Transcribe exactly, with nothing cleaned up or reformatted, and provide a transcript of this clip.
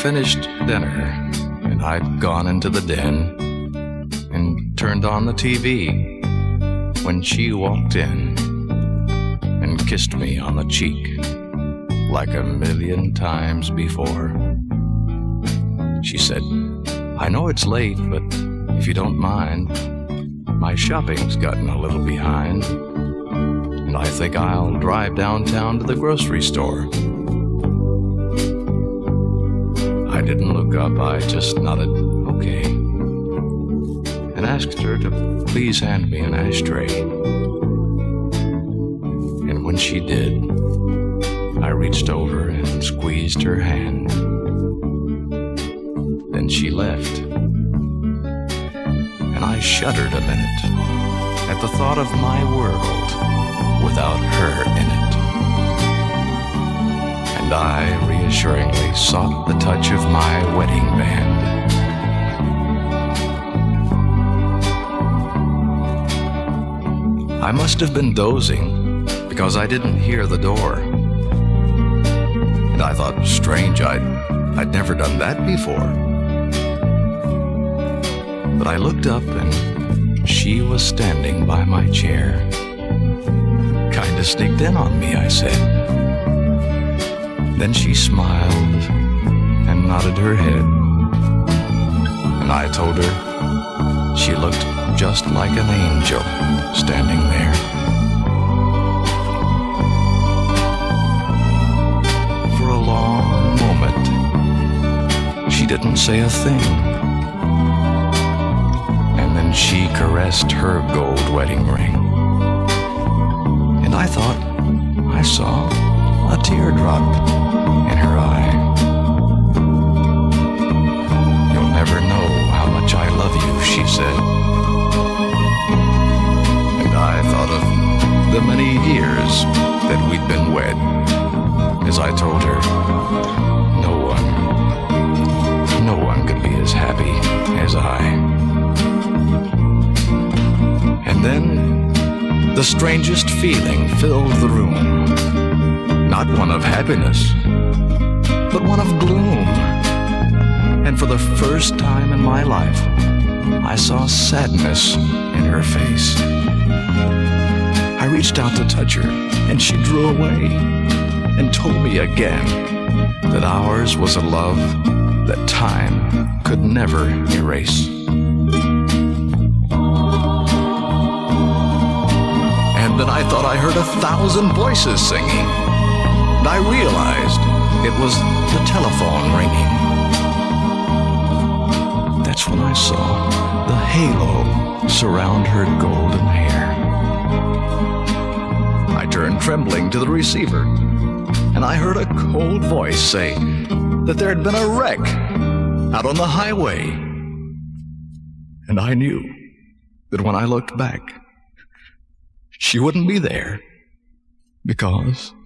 finished dinner, and I'd gone into the den and turned on the T V when she walked in and kissed me on the cheek like a million times before. She said, "I know it's late, but if you don't mind, my shopping's gotten a little behind, and I think I'll drive downtown to the grocery store." I didn't look up, I just nodded, okay, and asked her to please hand me an ashtray. And when she did, I reached over and squeezed her hand. Then she left, and I shuddered a minute at the thought of my world without her in it. And I reassuringly sought the touch of my wedding band. I must have been dozing because I didn't hear the door. And I thought, strange, I'd, I'd never done that before. But I looked up and she was standing by my chair. "Kinda sneaked in on me," I said. Then she smiled and nodded her head, and I told her she looked just like an angel standing there. For a long moment, she didn't say a thing, and then she caressed her gold wedding ring, and I thought I saw a teardrop in her eye. "You'll never know how much I love you," she said. And I thought of the many years that we'd been wed as I told her no one, no one could be as happy as I. And then the strangest feeling filled the room. Not one of happiness, but one of gloom. And for the first time in my life, I saw sadness in her face. I reached out to touch her, and she drew away and told me again that ours was a love that time could never erase. And then I thought I heard a thousand voices singing. And I realized it was the telephone ringing. That's when I saw the halo surround her golden hair. I turned trembling to the receiver, and I heard a cold voice say that there had been a wreck out on the highway. And I knew that when I looked back, she wouldn't be there, because